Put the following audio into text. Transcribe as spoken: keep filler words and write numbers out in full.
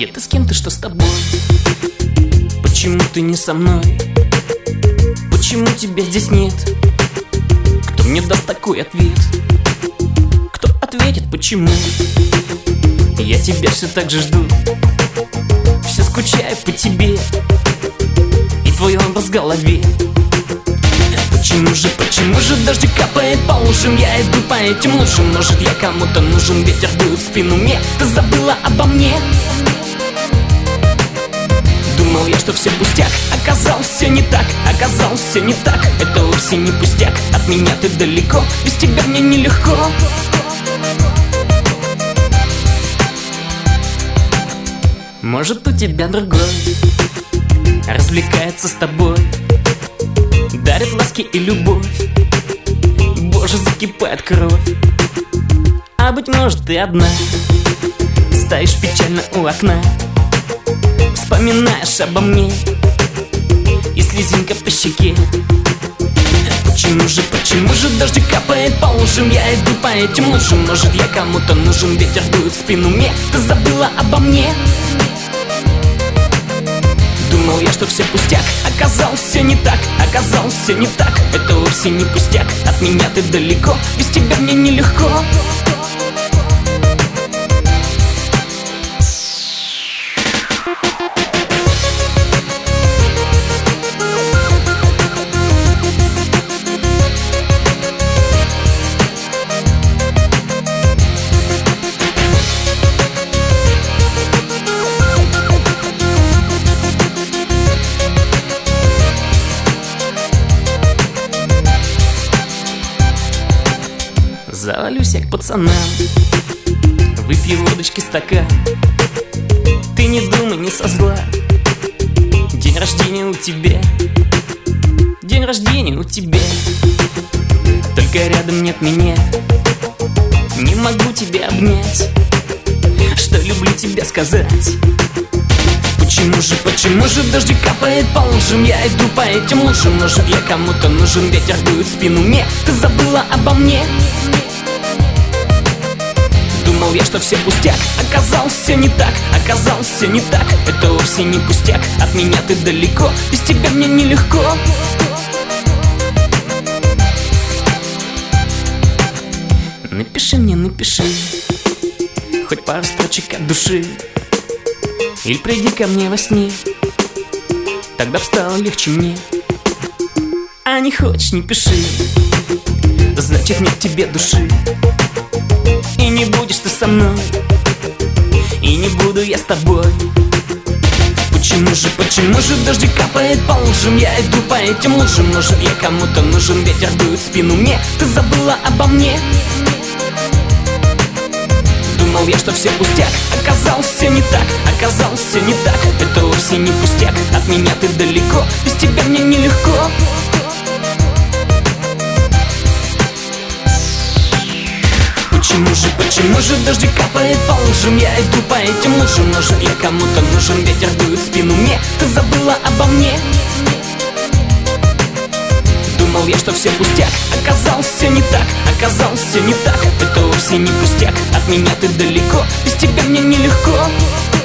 Где ты, с кем ты, что с тобой? Почему ты не со мной? Почему тебя здесь нет? Кто мне даст такой ответ? Кто ответит, почему? Я тебя все так же жду, все скучаю по тебе и твой образ в голове. Почему же, почему же дождик капает по ушам? Я иду по этим лужам, может я кому-то нужен, ветер дует в спину мне. Ты забыла обо мне? Думал я, что все пустяк, оказалось все не так, оказалось все не так. Это вовсе не пустяк, от меня ты далеко, без тебя мне нелегко. Может, у тебя другой развлекается с тобой, дарит ласки и любовь. Боже, закипает кровь. А быть может, ты одна стоишь печально у окна, вспоминаешь обо мне и слезинка по щеке. Почему же, почему же дождик капает по лужам? Я иду по этим лужам, может я кому-то нужен, ветер дует в спину мне. Ты забыла обо мне? Думал я, что все пустяк, оказалось все не так, оказалось все не так. Это вовсе не пустяк, от меня ты далеко, без тебя мне нелегко. Завалюсь я к пацанам, выпью водочки стакан. Ты не думай, не со зла, день рождения у тебя, день рождения у тебя. Только рядом нет меня, не могу тебя обнять, что люблю тебя сказать. Почему же, почему же дождик капает по лужам? Я иду по этим лужам, может я кому-то нужен, ветер дует в спину мне. Ты забыла обо мне? Думал я, что все пустяк, оказалось все не так, оказалось все не так. Это вовсе не пустяк, от меня ты далеко, без тебя мне нелегко. Напиши мне, напиши хоть пару строчек от души, или приди ко мне во сне, тогда б стало легче мне. А не хочешь, не пиши, значит нет в тебе души. И не будешь ты со мной, и не буду я с тобой. Почему же, почему же дождик капает по лужам? Я иду по этим лужам, может я кому-то нужен, ветер дует в спину мне. Ты забыла обо мне? Думал я, что все пустяк, оказалось все не так, оказалось все не так. Это вовсе не пустяк, от меня ты далеко, без тебя мне нелегко. Почему же, почему же дождик капает по лужам? Я иду по этим лужам, может я кому-то нужен, ветер дует в спину мне. Ты забыла обо мне? Думал я, что все пустяк, оказалось все не так, оказалось все не так. Это вовсе не пустяк, от меня ты далеко, без тебя мне нелегко.